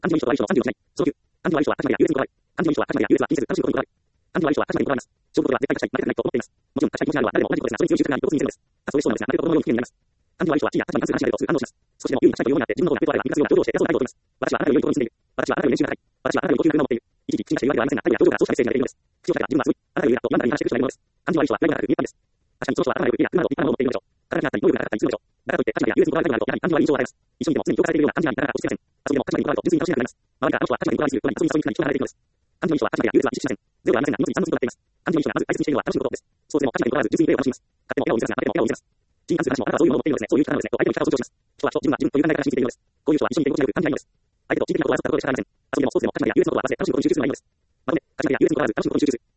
アンティワイシュは30をしない。その9、アンティワイシュは始まりや優越にこだわる。アンティワイシュは始まりや優越は近接楽しむことにこだわる。アンティワイシュは始まりにこだわります。勝負ことは絶対勝ちたい、負けたくないと思っています。もちろん勝ちたい気持ちがあるのは誰も同じことですが、それに強い執着があり、共通に似ているのです。たとえそうなのですが、なぜかこのように危険になります。アンティワイシュは地位や立場に関する話し合いとすぐ反応します。少しでも優位に立ちたいというようになって自分の方がベッドあれば満たすような表情をして偉そうな態度をとります。私はあなたより良いところに住んでいる。私はあなたより年収が高い。私はあなたより高級な車を持っている。一時、口に出して言われてはありませんが、彼女は表情からそうしたメッセージが出ているのです。口を開けた自分はすごい。あなたより偉いと言わんだら言い話している人がいるのです。アンティワイシュは嫌いがなく見えたんです。確かにその人はあなたより偉いなど立派なものを持っているのでしょう。体にあったり、能力が高かったりするのでしょう。だからといって立場や優越にこだわりたくなると、やはりアンティワイ印象を与えます。一緒にいても常に評価されているような感じがなかなか落ち着きません。遊びでも立場にこだわると純粋に楽しめなくなります。周りがあの人は立場にこだわりすぎるように遊びに誘いに来たり人が離れていくのです。アンティワイ印象は立場や優越は意識しません。ゼロはありませんが、二つに三分となっています。アンティワイ印象がまず大切にしているのは楽しむことです。そうしても立場にこだわらず純粋にプレーを楽しみます。勝っても笑顔を見せますが、負けても笑顔を見せます。人に関する話もあなたはそういうものを持っているのですね。そういう人なのですね。と相手の生き方を尊重します。人は自分という考え方を信じているのです。こういう人は一緒にいて心地よく感じないのです。相手と人的なことを争ったことでしかありません。遊びでもスポーツでも立場や優越のことは忘れ、楽しむことに集中するのがいいのです。まとめ、立場や優越にこだわらず楽しむことに集中する。